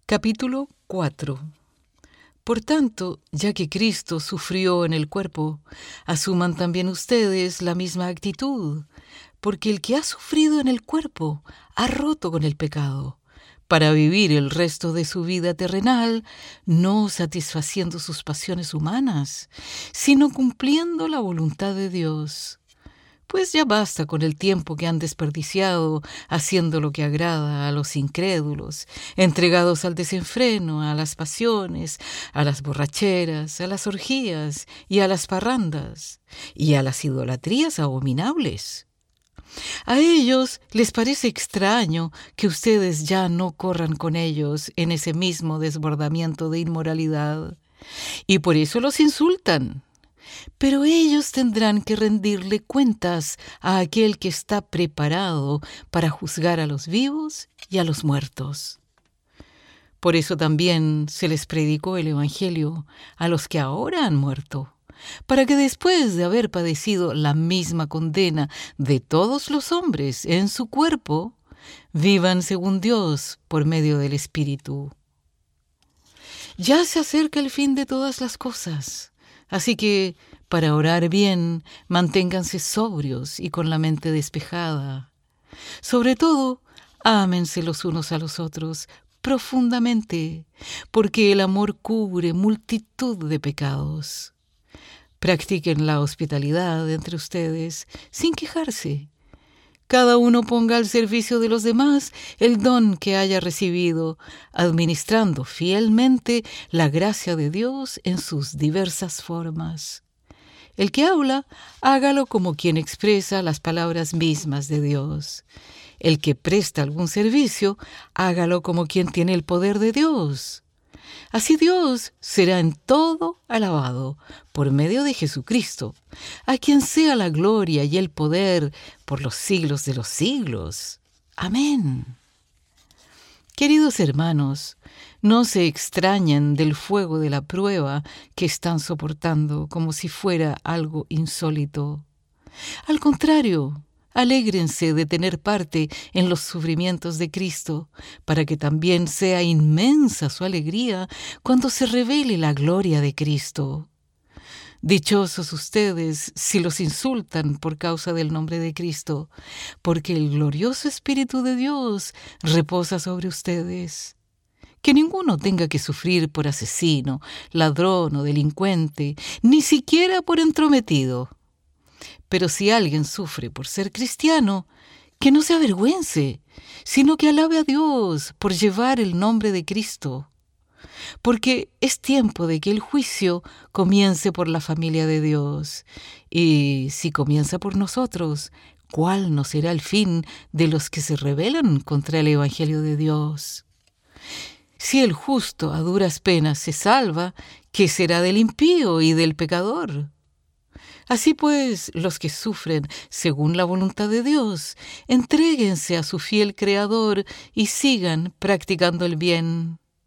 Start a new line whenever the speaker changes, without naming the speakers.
Capítulo 4. Por tanto, ya que Cristo sufrió en el cuerpo, asuman también ustedes la misma actitud, porque el que ha sufrido en el cuerpo ha roto con el pecado, para vivir el resto de su vida terrenal, no satisfaciendo sus pasiones humanas, sino cumpliendo la voluntad de Dios. Pues ya basta con el tiempo que han desperdiciado haciendo lo que agrada a los incrédulos, entregados al desenfreno, a las pasiones, a las borracheras, a las orgías y a las parrandas, y a las idolatrías abominables. A ellos les parece extraño que ustedes ya no corran con ellos en ese mismo desbordamiento de inmoralidad, y por eso los insultan. Pero ellos tendrán que rendirle cuentas a aquel que está preparado para juzgar a los vivos y a los muertos. Por eso también se les predicó el Evangelio a los que ahora han muerto, para que después de haber padecido la misma condena de todos los hombres en su cuerpo, vivan según Dios por medio del Espíritu. Ya se acerca el fin de todas las cosas. Así que, para orar bien, manténganse sobrios y con la mente despejada. Sobre todo, ámense los unos a los otros profundamente, porque el amor cubre multitud de pecados. Practiquen la hospitalidad entre ustedes sin quejarse. Cada uno ponga al servicio de los demás el don que haya recibido, administrando fielmente la gracia de Dios en sus diversas formas. El que habla, hágalo como quien expresa las palabras mismas de Dios. El que presta algún servicio, hágalo como quien tiene el poder de Dios. Así Dios será en todo alabado por medio de Jesucristo, a quien sea la gloria y el poder por los siglos de los siglos. Amén. Queridos hermanos, no se extrañen del fuego de la prueba que están soportando como si fuera algo insólito. Al contrario, alégrense de tener parte en los sufrimientos de Cristo, para que también sea inmensa su alegría cuando se revele la gloria de Cristo. Dichosos ustedes si los insultan por causa del nombre de Cristo, porque el glorioso Espíritu de Dios reposa sobre ustedes. Que ninguno tenga que sufrir por asesino, ladrón o delincuente, ni siquiera por entrometido. Pero si alguien sufre por ser cristiano, que no se avergüence, sino que alabe a Dios por llevar el nombre de Cristo. Porque es tiempo de que el juicio comience por la familia de Dios. Y si comienza por nosotros, ¿cuál no será el fin de los que se rebelan contra el Evangelio de Dios? Si el justo a duras penas se salva, ¿qué será del impío y del pecador? Así pues, los que sufren según la voluntad de Dios, entréguense a su fiel Creador y sigan practicando el bien.